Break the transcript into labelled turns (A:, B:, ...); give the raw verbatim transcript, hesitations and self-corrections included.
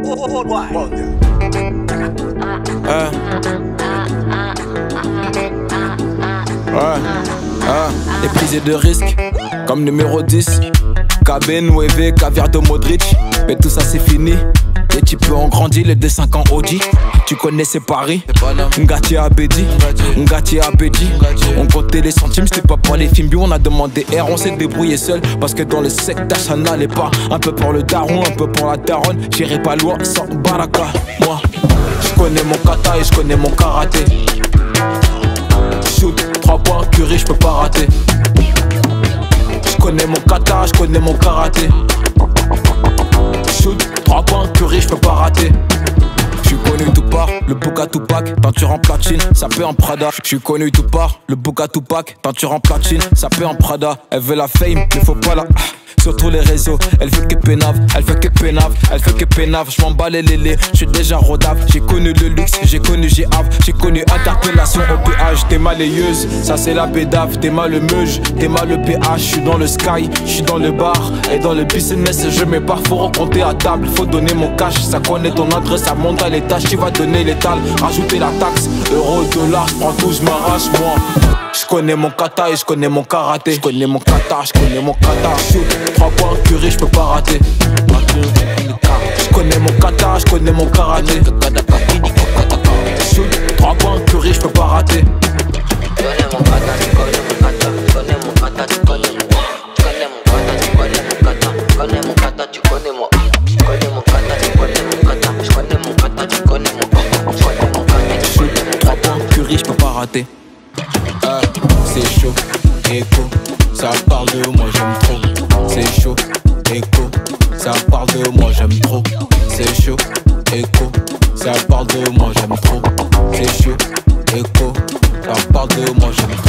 A: Ouais. Ouais. Ah. Les prises de risque, comme numéro dix. K B, Nueve, caviar de Modric. Mais tout ça c'est fini. Les types ont grandi, les deux cinq ans Audi. Tu connais ces paris. Ngati Abedi, Ngati Abedi. On comptait les centimes, c'était pas pour les films. On a demandé R, on s'est débrouillé seul. Parce que dans le secteur ça n'allait pas. Un peu pour le daron, un peu pour la daronne. J'irai pas loin sans baraka. Moi, je connais mon kata et je connais mon karaté. Shoot, trois points, curry, je peux pas rater. Je connais mon kata, je connais mon karaté. Shoot, trois points, curry, je peux pas rater. Je suis connu tout part, le Bouka Tupac, peinture en platine, ça peut en Prada. Je suis connu tout part, le Bouka Tupac, peinture en platine, ça peut en Prada. Elle veut la fame, mais faut pas la... Sur tous les réseaux, elle veut que pénave, elle veut que pénave, elle veut que pénave. Je m'en bats les lélés, je suis déjà rodave. J'ai connu le luxe, j'ai connu j'ai ave, j'ai connu interpellation au péage. T'es malayeuse, ça c'est la bédave. T'es mal le meuge, t'es mal le P H. Je suis dans le sky, je suis dans le bar et dans le business. Je mets pas, faut recompter à table, faut donner mon cash. Ça connaît ton adresse, ça monte à l'étage. Tu vas donner l'étal, rajouter la taxe. Euro, dollar, je prends tout, je m'arrache moi. Je connais mon kata et je connais mon karaté. Je connais mon kata, je connais mon kata. Trois points curry, je peux pas rater. Je connais mon kata, je connais mon karaté. Trois points curry, je peux pas rater.
B: Tu connais mon kata, tu connais mon kata, tu connais mon kata, tu connais mon kata, tu connais mon kata, tu connais mon kata, tu connais mon kata, tu connais mon kata, je connais mon kata, tu connais mon kata, je connais mon kata, tu connais mon kata.
A: Trois points curry, je peux pas rater.
C: Ah, c'est chaud, écho, ça parle de moi, j'aime trop. C'est chaud, écho, ça parle de moi, j'aime trop. C'est chaud, écho, ça parle de moi, j'aime trop. C'est chaud, écho, ça parle de moi, j'aime trop.